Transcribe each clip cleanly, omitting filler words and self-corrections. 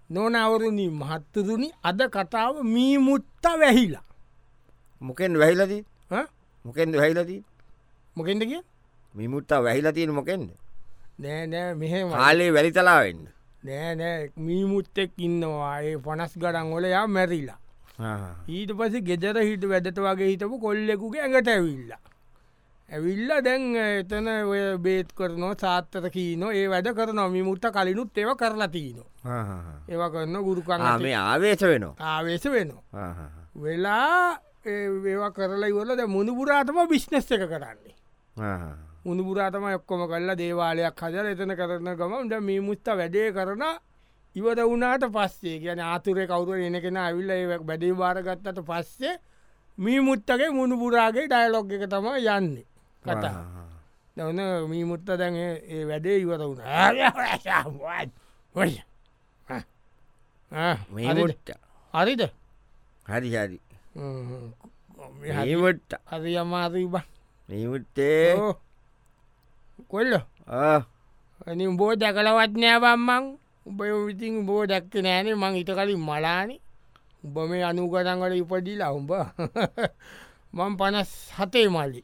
නොනවරුණි මහත්තතුනි අද කතාව මීමුත්ත වැහිලා මොකෙන් වැහිලදී මොකෙන්ද වැහිලදී මොකෙන්ද කිය මිමුත්තා වැහිලතිීන මොකෙන්ද නෑ මෙහෙම කාලේ වැලිතලාවෙන්න නෑ මීමුත්තෙක් ඉන්නවා ඒ 50 ගඩන් ඔල යා මැරිලා ඊට පස ගෙදර හිට වැදට වගේ හිටපු කොල්ලෙකුගේ ඇඟට ඇවිල්ල දැන් එතන ඔය බේත් කරනවා සාත්තර කීනෝ ඒ වැඩ කරනවා මිමුත්ත කලිනුත් ඒව කරලා තියනවා ඒව කරන්න ගුරුකන් මේ ආවේශ වෙනවා ආවේශ වෙනවා වෙලා ඒවා කරලා ඉවල ද මුණපුරාතම බිශ්නෙස් එක කරන්නේ මුණපුරාතම ඔක්කොම කල්ලා දේවාලයක් හදර එතන කරන ගම ද මේ මුත්ත වැඩේ කරන ඉවර වුණට පස්සේ කියන ආතුරය කවුර එන කෙන ඇවිල්ල බැඩේ භාරගත්තට පස්සේ මී මුත්තගේ මුණපුරාගේ ඩයිලොග් එක තම යන්නේ කතා දවන මී මුත්ත දැන් ඒ වැඩේ ඉවර වුණ හරිද හරි හරි හරිට හරි අමාරී බ නීමුත්තේ කොල්ල අනි උඹෝ දැකලවත් නෑබම්මං උඹ විතින් උබෝ දැක්ක නෑනේ මං ඉට කලින් මලානි උඹ මේ අනුගතන්ගල ඉපදිලා උඹ මං 57 මල්ලි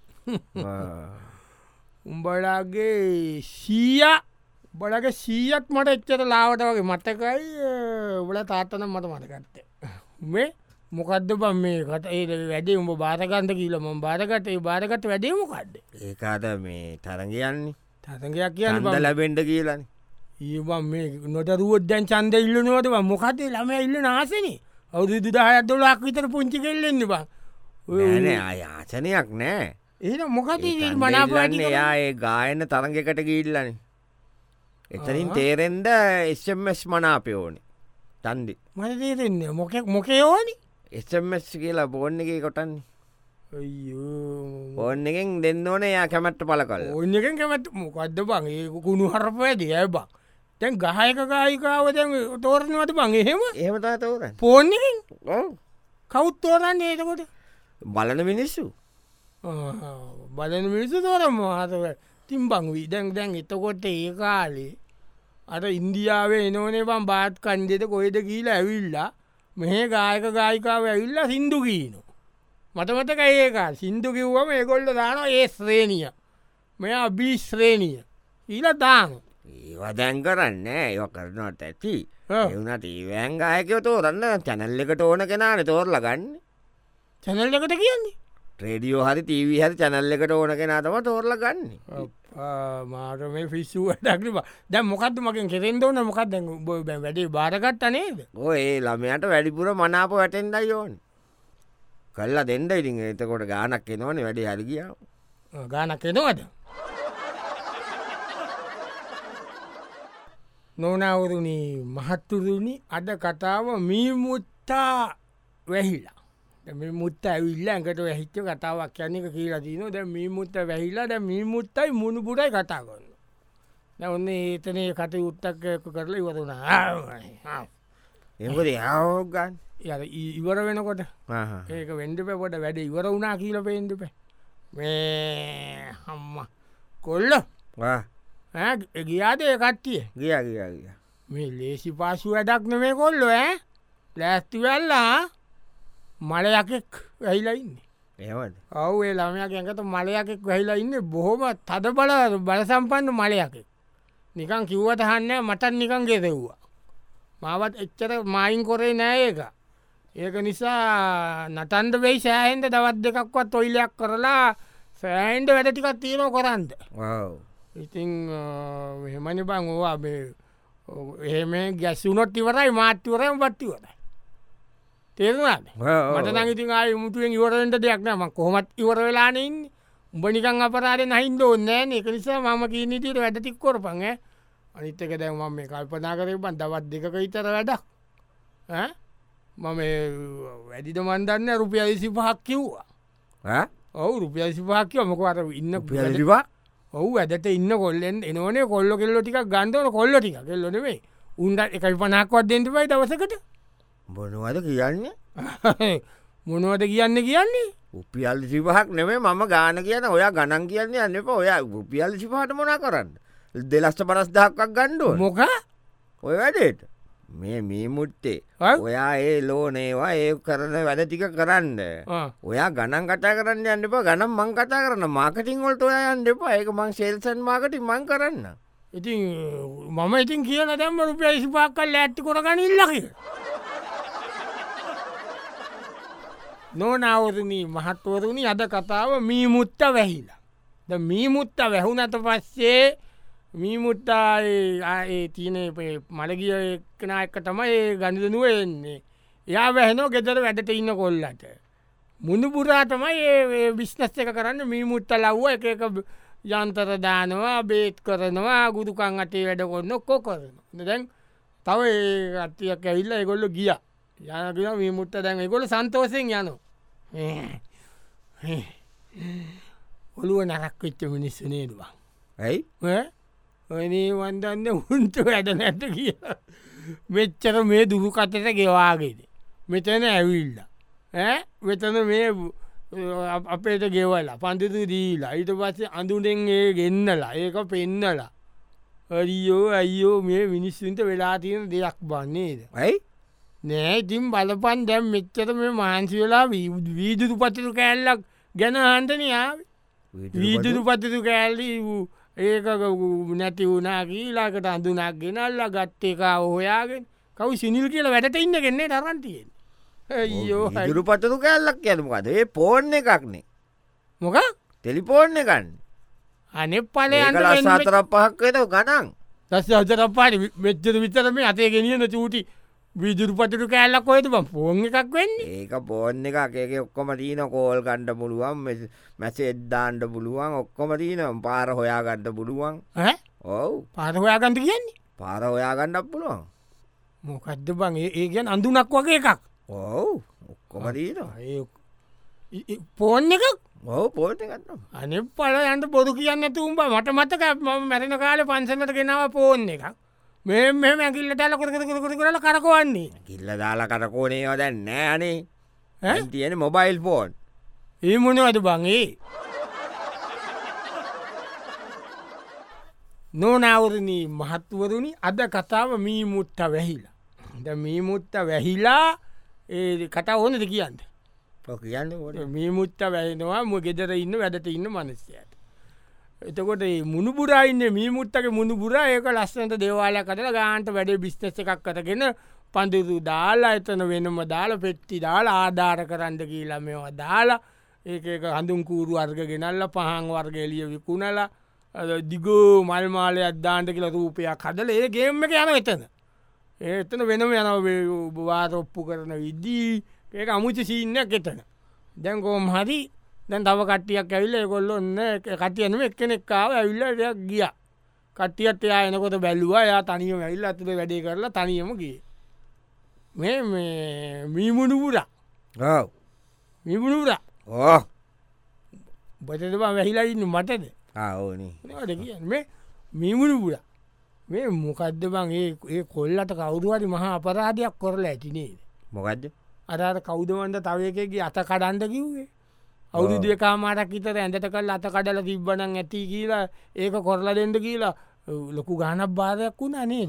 උඹලාගේ බලගේ සීයත් මට එච්චට ලාවට වගේ මතකයි උබල තාත්තන මට මටගත්ත මේ මොකක්ද බම් මේ කට ඒ වැඩේ උඹ බාරගන්ත කියීලම බාරගත ඒ බාරගත වැඩේමකක්ද ඒකාද මේ තරගයන්නේ තරගයක් කියන්න බඳ ලැබෙන්ඩ කියලන ඒබම් මේ නොටරුවොත් දැන් චන්ද ඉල්ලනවට බ මොකතේ ළම ඉල්ල නාසන අවුදු දහයත් දොලක් විතර පුංචි කෙල්ලෙන්න බා ආයාචනයක් නෑ ඒ මොකද මනාපන්නේ යා ඒ ගායන තරගකට ගිල්ලන එතනින් තේරෙන්ඩ එස්මස් මනාපයෝනේ තන්දි මට තේරෙන්නේ මොකේ ඕනි එස්මස් කියලා බෝන්න එක කොටන්නේ ඕන්න එකෙන් දෙන්න ඕන යා කැමැට්ට පල කල ඔන්න එකෙන් කැමැත් මොකක්ද බං ඒ කුණු හරපයද ඇ බක් තැන් ගහයක ගායිකාව දැන් තෝරනවට බං එහෙම ඒමතා තෝර පෝර්ණකින් කවුත් තෝරන්න ඒතකොට බලන මිනිස්සු බලන මිනිස්සු තෝරම හතව තිම්බං වී දැන් එතකොට ඒ කාලේ අට ඉන්දියාවේ එනෝනේ බම් බාත් කන්දෙත කොයිද කියීලා ඇවිල්ලා මෙහ ගායක ගායිකාව ඇවිල්ලා සිින්දු කීනු මටමතක ඒක සිින්දු කිව්වම ඒගොල්ල දාන ඒ ශ්‍රේණිය මෙයා බීශ්‍රේණිය ඊල දාන ඒවා දැන් කරන්න ඒව කරනට ඇති එවනට ඒවෑන් ගායකව තෝරන්න චැනල්ල එකට ඕන කෙනාන තෝරල ගන්න චැනල් එකට කියන්නේ ට්‍රේඩියෝ හරි තීවී හරි චැනල්ල එකට ඕන කෙනාතම තෝරල ගන්න මාට මේ ෆිස්සුව ඩක්ලිබ දැම් මොකක්ද මකින් කෙරෙන් ඕන මොකක් දැ වැඩේ බාරගත්ත නේද ඒ ළමයට වැඩිපුර මනාප වැටෙන්ඩයි ඕන් කල්ලා දෙන්ඩ ඉතින් එතකොට ගානක් එනවන වැඩි හරිගියාව ගානක් එනවද නොනවරුණි මහත්තුරුණි අද කතාව මීමුත්තා වැහිලා මුත්ත ඇවිල්ල ඇඟට වැහිච්ච කතාවක් යන්නක කියලා තින ද මීමුත්ත වැහිලා ද මීමුත්තයි මුණපුරයි කතා කරන්න ඔන්න ඒතනේ කට උත්තක් කරලා ඉවරුණ එකද යාෝගන් ඉවර වෙනකොට ඒක වෙන්ඩපකොට වැඩ ඉවර වුණා කියල පෙන්ඩප මේ හම්ම කොල්ල ගියාද ඒ කට්ටිය ගිය මේ ලේසි පාසු වැඩක් නෙමේ කොල්ලො ලෑස්ති වෙල්ලා මලයකෙක් වැහිලා ඉන්න ඒවද ඔව්ේ ළමයක් ඇඟට මලයකෙක් වැහිලා ඉන්න බොහොම තද බල සම්පන්න මලයකෙක් නිකන් කිව්වට හන්න මටත් නිකන් ගෙරෙව්වා මාවත් එච්චර මයින් කොරේ නෑ ඒක ඒක නිසා නටන්ද වෙයි සෑහෙන්ට දවත් දෙකක්වත් ඔයිලයක් කරලා සෑන්ඩ වැඩ ටිකත් තියනෝ කොරන්ද ඉතිං එහෙමනි බං ඕවා එහෙම ගැස්සුනොත් ඉවරයි මාත්‍යවරයම පත්තිවරයි තේරුණාද මට නංඉතින් ආය මුතුවෙන් ඉවරෙන්ට දෙයක් නම කොහොමත් ඉවර වෙලානඉන්න උඹ නිකං අපරාරෙන් හින්ද ඕන්නෑ එක නිසා මම කීනීටට වැඩටික් කොරපන් අනිත්තක දැම මේ කල්පනා කරේ බන් දවත් දෙක ඉතර වැඩක් මම වැඩිට මන්දන්න රුපිය 25ක් කිව්වා ඔවු රුපිය 25ක් කිව මොකවර ඉන්න පිවා ඔහු ඇදට ඉන්න කොල්ලෙන් එනවනේ කොල්ල කෙල්ලො ටික ගන්තවන කොල්ල ටික කෙල්ලොනෙවේ උන්ට එකයි පනක්වත් දෙෙන්ටපයි දවසකට බොනවද කියන්න මොනුවද කියන්න කියන්නේ උපියල් සිපහක් නෙමේ මම ගාන කියන ඔයා ගණන් කියන්නේ යන්න එප ඔයා උපියල් සිපහට මොනා කරන්න දෙලස්ට පරස් දහක්ක් ගණ්ඩුව මොක ඔය වැඩේට මේ මුත්තේ ඈ? ඔයා ඒ ලෝනේවා ඒ කරන වැඩ ටික කරන්න ඔයා ගණන් කතා කරන්න යන්න එපා ගනම් මං කතා කරන්න මාකටිං වලට ඔයා යන්න එපා ඒක මං සේල්සන් මාකටින් මං කරන්න ඉතින් මම ඉතින් කියන දැම්ම රුපියල් 25ක් කල්ලා ඇත්ති කරගන්න ඉල්ල කියලා. නෝනාවරුණී මහත්වරුණි අද කතාව මීමුත්ත වැහිලා. ද මීමුත්ත වැහුනට පස්සේ මීමුත්තා තියන මළගිය එක්කන එක තමයි ගනිදනුව එන්නේ. එයා වැහෙනෝ ගෙදර වැඩට ඉන්න කොල්ලට. මුණපුරා තමයි විශ්නස් එක කරන්න මීමුත්ත ලව්ව එක යන්තර දානවා බේත් කරනවා ගුදුකං අටේ වැඩ කොන්න ඔක්කෝ කරන. දැන් තව ඒ අත්තියක් ඇවිල්ල එකොල්ල ගිය යනගෙන මීමුත්ත දැන් එකොල සන්තෝසයෙන් යනවා. ඔළුව නරක් වෙච්ච මිනිස්සු නේදවා. ඇයි ඔනේ වන්දන්න උන්ට වැඩ නැත කිය මෙච්චර මේ දුරු කතට ගෙවාගේද මෙතන ඇවිල්ල වෙතන මේ අපේට ගෙවලා පන්තිතු දීලා ඊට පස්සේ අඳුනෙන් ඒ ගෙන්නලා ඒක පෙන්නලා අරියෝ අයියෝ මේ මිනිස්සුන්ට වෙලා තියෙන දෙයක් බන්නේද ඇයි නෑ ඉතින් බලපන් දැම් මෙච්චර මේ මාන්සි වෙලා වීදුරු පතිරු කෑල්ලක් ගැන හන්ටනයා වීදුරු පතිරු කෑල්ලි ඒක නැති වුනා කියලාකට අඳුනක් ගෙනල්ල ගත්ත එක ඔහයාගෙන් කවු සිනිල් කියල වැඩට ඉන්න ගෙන්නේ තරන්තියෙන් යෝ දුරු පතරු කැල්ලක් යනමකද ඒ පෝර්ණ එකක්නේ මොක ටෙලිපෝර්ණ එකන්න අනෙ පලය අතර පහක් වෙද ගනන් දස් අතරපාට මෙච්චර විතර මේ අතේ ගෙනියන චූටි විදුරු පතුරු කෑල්ලක් ඔයද බ පෝන් එකක් වෙන්නේ ඒක පෝර්ණ එකක් ඒක ඔක්කොම තියන කෝල් ගණ්ඩ පුළුවන් මැස එද්දාන්ට පුළුවන් ඔක්කොම තියන පාර හොයා ගණ්ඩ පුළුවන් ඔවු පාර හොයාගන්ට කියන්නේ පාර හොයා ගණ්ඩක් පුළුවන් මොකක්ද බං ඒ ගැන අඳුනක් වගේ එකක් ඔවු ඔක්කොම තියන පෝන් එකක් ඔහු පෝට ගන්න අනෙ පල යන්ට පොදු කියන්න තුම්බ මට මතක ම මැරෙන කාල පන්සලට ගෙනාව පෝන් එකක් මේ මෙම ඇකිල්ල ටල කොරකර කරල කරකවන්නේ කිල්ල දාලා කරකෝනේව දැන් නෑනේ තියෙන මොබයිල් ෆෝන් ඒ මොනවද බංගේ නොනවරණී මහත්වරුණි අද කතාව මීමුත්ත වැහිලා ද මීමුත්ත වැහිලා ඒ කතා ඕනද කියන්න කියන්න මීමුත්ත වැහෙනවා ම ගෙදර ඉන්න වැඩට ඉන්න මනස්්‍යයට එතකොට මුණපුරයින්න මීමුත්තක මුණපුර ඒක ලස්සනට දේවාලය කතල ගාන්ට වැඩේ බිස්්නස එකක් කරගෙන පඳුරු දාලා එතන වෙනම දාලා පෙට්ටි දාලා ආධාර කරන්න කියලා මෙවා දාලා ඒක හඳුන් කූරු අර්ග ගෙනල්ල පහන් වර්ග එලිය විකුණලා දිගෝ මල්මාලය අද්දාන්ට කියලා රූපයක් හදල ඒ ගේම එක යන එතන ඒතන වෙනම යන වාරොප්පු කරන විද්දී ඒක අමුච සීන්නයක් එතන දැන් කෝම් හරි දැන් තව කටියක් ඇවිල්ල කොල්ල ඔන්න කටියනම එක්කෙනෙක්කාව ඇවිල්ලයක් ගිය කටියත් එයා එනකොට බැලුවා යා තනියම ඇවිල්ල අතුළ වැඩේ කරලා තනියම ගිය මේ මීමුණුපුරා මිමුණුපුරා ඕ බටටබා වැහිලා ඉන්න මටද ඕනි ට කිය මේ මීමුණුපුරා මේ මොකක්ද බං ඒ කොල්ලට කවුරුවරි මහා අපරාධයක් කොරලා ඇතිනේ මොකක්ද අරට කෞදවන්ට තවයකගේ අත කඩන්ඩ කිව්වේ අවුරුදිය කාමාරක් ඉතර ඇඳට කල් අත කඩල තිබ්බනන් ඇති කියලා ඒක කොරලා දෙෙන්ට කියලා ලොකු ගානක් භාරයක් වුණ නේද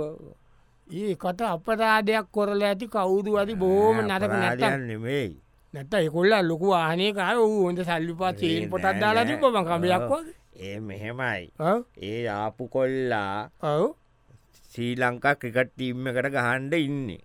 ඒ කට අපරාධයක් කොරල ඇති කවුදු අදි බෝම නරක නැතන්නෙමයි නැත එකොල්ල ලොකු ආනයකාය වූ හොඳ සල්ලිපා චේල් පොටත් දාලා තිබම කමයක් වගේ ඒ මෙහෙමයි ඒ ආපු කොල්ලා ඔව් ශ්‍රී ලංකා ක්‍රිකට් ටීම්ම එකට ගහන්ඩ ඉන්නේ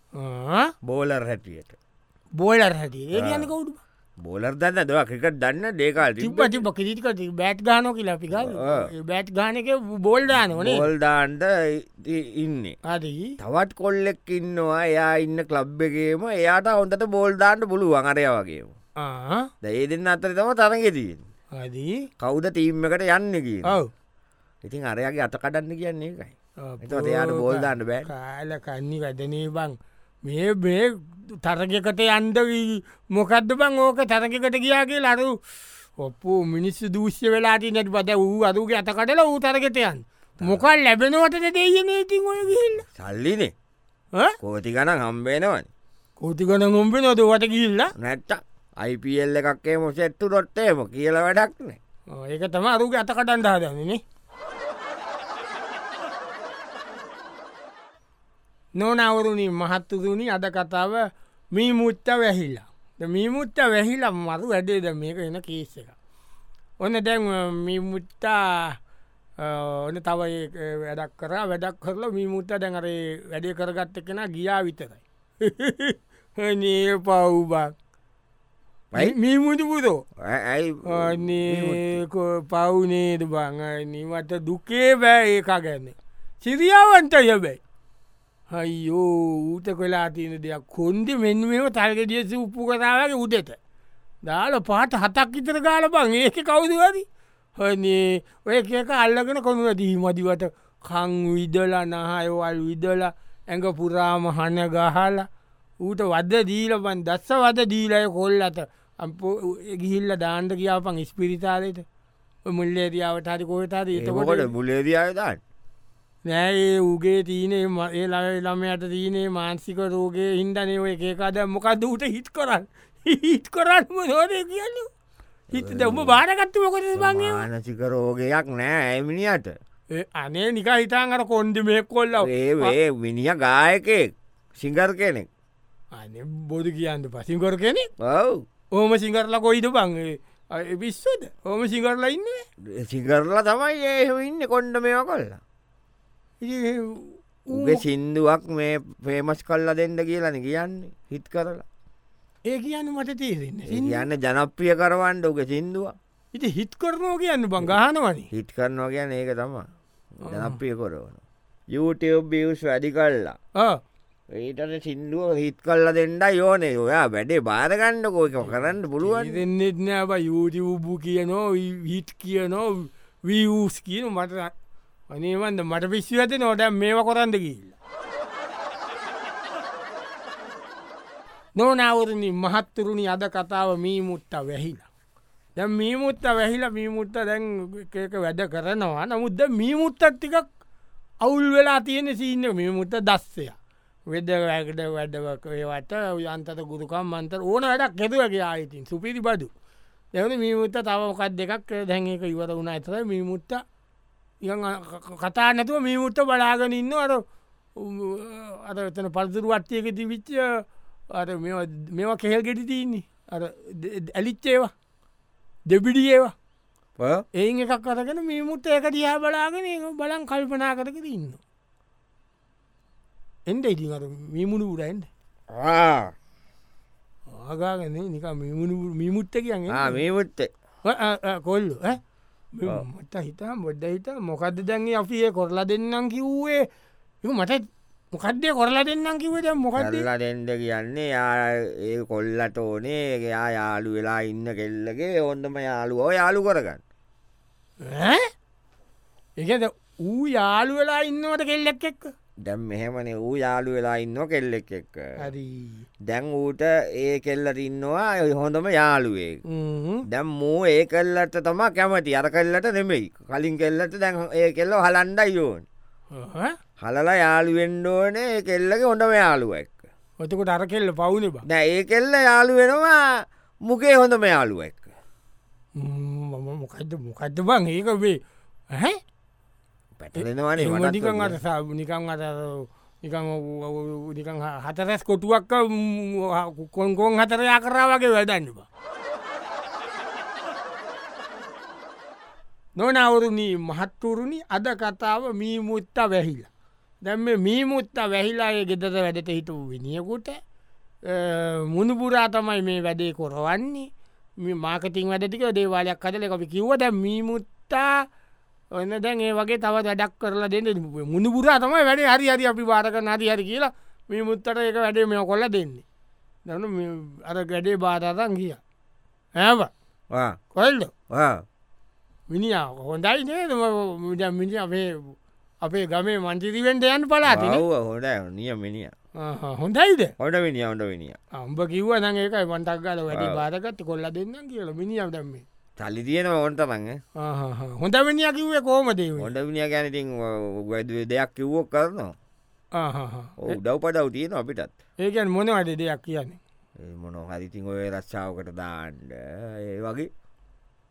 බෝලර් හැටියට බෝලර් හැටි ඒ කියන්න කවුඩු බෝලර් දන්න දව ක්‍රිකට් දන්න දේකාල් තිබ කිරිකට බෑට් ගානෝ කියලා පික බෑට් ගානක බෝල්දාන වනේ බෝල්දාන්ට ඉන්නේ අදී තවත් කොල්ලෙක් ඉන්නවා එයා ඉන්න කලබ් එකේම එයාට හොඳට බෝල්දාන්ට පුළුවන් අරය වගේම ඒ දෙන්න අතර තම තරගෙතියෙන් අදී කවුද තීම් එකට යන්න කිය ඔව් ඉතින් අරයාගේ අත කඩන්න කියන්නේ එකයි එතට එයාට බෝල්දාන්න බෑ කාල කන්නි වැඩනේ බං මේ තරගකට අන්ද මොකක්ද බං ඕක තරගකට ගියාගේ ලරු ඔප්පු මිනිස්සු දූෂ්‍ය වෙලාට නැට පද වූ අරුගේ අත කටල වූ තරගතයන් මොකල් ලැබෙනවටද දෙයන ඉතින් ඔය ගිල්ල සල්ලිනේ කෝති ගණන් හම්බේනවන කෝති ගන හොම්බේ නොද වට ගිල්ල නැට්ට අයිපල් එකක්ේ මොසෙත්තු ඩොට්ටේම කියල වැඩක්නේ ඒක තම අරුගේ අත කටන්ඩ හදන්නේ නොනවරුණි මහත්තුරුණි අද කතාව මී මුත්ත වැහිල්ලා මී මුත්ත වැහිලා මරු වැඩේද මේක එන කේස එක ඔන්න දැන් මී මුත්තා ඕන තව වැඩක් කර වැඩක් කරලා මී මුත්ත දැන්රේ වැඩේ කරගත්ත කෙන ගියා විතරයි නේ පව්බක් මීමුතු පුදෝ පවුනේද බං නිවට දුකේ බෑ ඒකා ගැන්න සිරියාවන්ට යබැයි අයියෝ ඌට කොලා තියන දෙයක් කොන්ද මෙන්න මෙම තල්ගෙදියස උප්පු කතාවගේ උදෙට දාල පාට හතක් ඉතර ගාල බං ඒක කවුදවරි හනේ ඔය කියක අල්ලගෙන කොනුව දී මදිවට කං විදලා නහයවල් විදලා ඇඟ පුරාම හන ගහලා ඌට වද දීලපන් දස්ස වද දීලය කොල් අත ගිහිල්ල දාන්ට කියාපන් ස්පිරිතාලයට මුල්ලේරියාවට හරි කොහතාද ඒතකොට මුලේරියාවදාට නෑ උගේ තියනේ ඒ ළමයට තියනේ මාන්සික රෝගේ හින්දනේ ඔය ඒකාද මොකක්ද ඌට හිත් කරන්න හිත් කරන්නම නොද කියන්න හිත දම බාරගත්තු මොකද බගේ මානසික රෝගයක් නෑ ඇමිනිට අනේ නික හිතාන් අර කොන්ද මේ කොල්ලව ඒ විනිිය ගායකෙක් සිංගර් කෙනෙක් අන බොදු කියන්න පසිංකර කෙනෙක් ඔව් ඕම සිංගරලා කොයිද බංගේ විස්සද ඕම සිංගරලා ඉන්න සිංගරලා තමයි ඒ ඉන්න කොන්්ඩ මේවා කොල්ලා උගේ සින්දුවක් මේ පේමස් කල්ලා දෙන්න කියලන කියන්නේ හිත් කරලා ඒ කියන්න මට තේරෙන්න කියන්න ජනප්‍රිය කරවන්ඩ උගේ සින්දුව ඉති හිත් කරනෝ කියන්න බං ගහනවන හිත් කරනවා කියන්න ඒක තම ජනප්‍රිය කරවන YouTube බියස් වැඩි කල්ලා ඒටට සිින්දුව හිත් කල්ල දෙන්න යෝනේ ඔයා වැඩේ බාරගණ්ඩ කෝක කරන්න පුළුවන් දෙන්නෙත් නෑබ යුටබු කියනෝ හිත් කියනෝ වස් කියන මට අනේවන්ද මට පිස්සි ඇති නොට මේවා කොරන්ද කියල්ල නොනවරණි මහත්තුරුණි අද කතාව මී මුත්ත වැහිලා දැ මී මුත්ත වැහිලා මී මුත්ත දැන් එක වැඩ කරනවා නමුද්ද මී මුත්තත් ටිකක් අවුල් වෙලා තියෙන සිීන්න මී මුත්ත දස්සය වෙද වැගට වැඩවක ඒවට යන්තත ගුරුකම් මන්තර ඕන වැඩක් කෙතුවගේ ආයිතින් සුපිරි බදු දෙවන මී මුත්ත තවමොකක් දෙකක් දැන් එක ඉවර වුණ ඇතර මී මුත්ත කතා නැතුව මේ මුත්ත බලාගෙන ඉන්න අර එතන පල්තුරු වට්ටියක තිවිච්ච අර මේවා කෙහෙල් ගෙඩි තියන්නේ අර ඇලිච්චේවා දෙබිඩි ඒවා ඒ එකක් කරගෙන මේ මුත්ත එක දිහා බලාගෙන බලන් කල්පනා කරක ඉන්න එන්ඩ ඉති අර මීමුණු පුරයින්ද ආගාගෙන නික මීමුත්ත කියන්නේ මේ මුත්ත කොල්ලු මට හිතා බොඩ්ඩ හිත මොකක්ද දැන්ගේ අපිඒ කොරලා දෙන්නම් කිව්වේ මට මොකක්දේ කොරලා දෙන්නම් කිවට මොකක්දලා දෙන්ඩ කියන්නේ ඒ කොල්ලට ඕනේ යා යාලු වෙලා ඉන්න කෙල්ලගේ ඔොන්දම යාලුවෝ යාලු කරගන්න ඒකද ඌ යාලු වෙලා ඉන්නවට කෙල්ලෙක් එක්ක දැම් මෙහෙමන ඌ යාලු වෙලා ඉන්න කෙල්ලෙක් එක්ක දැන් ඌට ඒ කෙල්ලට ඉන්නවා හොඳම යාළුවේ දැම් මූ ඒ කල්ලට තම කැමති අර කල්ලට නෙමෙයි කලින් කෙල්ලට දැන් ඒ කෙල්ල හලන්ඩ යෝන් හලලා යාළුවෙන්ඩෝනේ ඒ කෙල්ලක හොඳම යාළුව එක්ක ඔතකොට අර කෙල්ල පවුන දැ ඒ කෙල්ල යාලු වෙනවා මුකේ හොඳම යාළුව එක්ක මොකක්ද මොකක්ද බං ඒක වේ හැ පැටලෙනවානේ නිකන් අට නිකන් අට නිකන් හතරැස් කොටුවක් කොන්කොන් හතරයා කරා වගේ වැඩන්නවා නොනවරුණී මහත්තුරුණි අද කතාව මී මුත්ත වැහිලා දැම මී මුත්ත වැහිලාය ගෙදර වැඩට හිටු විනිියකුට මුණපුරා තමයි මේ වැඩේ කොරවන්නේ මාකතින් වැඩටික දේවාලයක් කදල අපි කිව්ව දැ මී මුත්තා ඔන්න දැන් ඒ වගේ තව වැඩක් කරලා දෙන්න මුණපුරා තමයි වැඩ හරි හරි අපි බාරක නරි හරි කියලා මේ මුත්තට ඒක වැඩේ මෙ කොල්ල දෙන්නේ දන අර ගැඩේ බාරතන් කිය ඇව කොල්ද මිනිිය හොඳයි නේද මිනි අපේ ගමේ මන්තිරිවෙන්ට යන්න පලාති හොඩ නිය මිනිිය හොඳයිද හොඩ විනිිය හොඩ විනිිය අම්ඹ කිව්ව නං ඒකයි වන්ටක් ගල වැඩි බාරගත්ත කොල්ල දෙන්න කියල මිනිියම් දම්මේ සල්ලි තියෙන ඔොන්ටමඟ හොඳ විනිිය කිව්වේ කෝමදේ හොඩ විනිිය ගැනතින් වැඩ දෙයක් කිව්වෝ කරනවා උදව් පඩව් තියෙන අපිටත් ඒකන් මොන අඩ දෙයක් කියන්නේ මොන හරිතින් ඔය රස්සාාවකට දාන්ඩ ඒ වගේ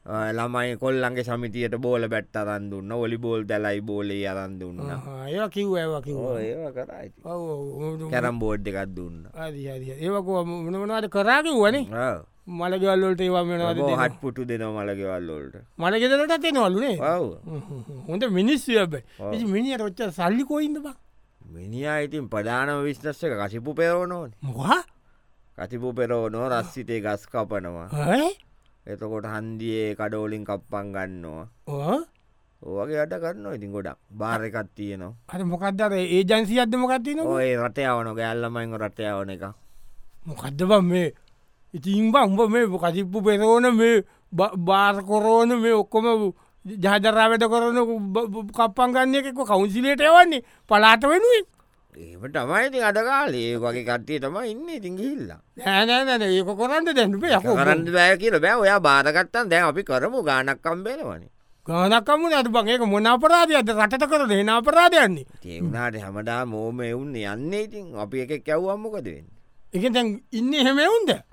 ළමයි කොල්ලන්ගේ සමිතියට බෝල බැට්ට අරන් දුන්න ඔලි බෝල් දැලයි බෝලේ අරන් දුන්න ඒ කිව් කිව ඒ කරයි කැරම් බෝඩ් එකක් දුන්න ඒවකෝ මනමනාට කරාකි වනේ මළගවල්ලොට ඒවා මෙනවාද හත් පුටු දෙන මළගෙවල්ලොල්ට මළගෙදලට තෙනවලුනේ හොඳ මිනිස්සු බයි මිනිට ඔච්ච සල්ලි කොයින්න බා මිනිා ඉතින් ප්‍රධානම විශ්නස්ස එක කසිපු පෙරෝනෝන මොවා කතිපු පෙරෝනෝ රස්සිතේ ගස් කපනවා එතකොට හන්දියේ කඩෝලින් කප්පන් ගන්නවා ඕගේ අට කරන්න ඉතින් ගොඩක් බාර එකත් තියනවා අර මොකක්දර ඒ ජන්සි අද මොකක්තින ඔය රටයවන ගැල්ලමයින් රටයවන එක මොකක්ද බ මේ ඉතින් බ උඹ මේ කසිප්පු පෙරෝන මේ බාර් කොරෝන මේ ඔක්කොම ජහදරාවැට කරන කප්පන් ගන්න එකක කවුන්සිලේට යවන්නේ පලාට වෙනුවෙන් ඒම තමයි අඩකාලේ වගේ කට්ටිය තම ඉන්න ඉතින් ගිල්ලා නෑනෑන ඒක කොරන්න දැන්පේ යක කරන්න බෑ කියල බෑ ඔයා බාධකත්තන් දැන් අපි කරමු ගානක්කම් බේනවනේ ගානක්කම නට බගේ මොන අපරාධයද රට කර දෙන අපරාධයන්නේ ඒවුණට හැමදා මෝම එවුන්න යන්නේ ඉතින් අපි එක කැව්වම්මකද වෙන්න එක දැන් ඉන්න හෙම එවුන්ද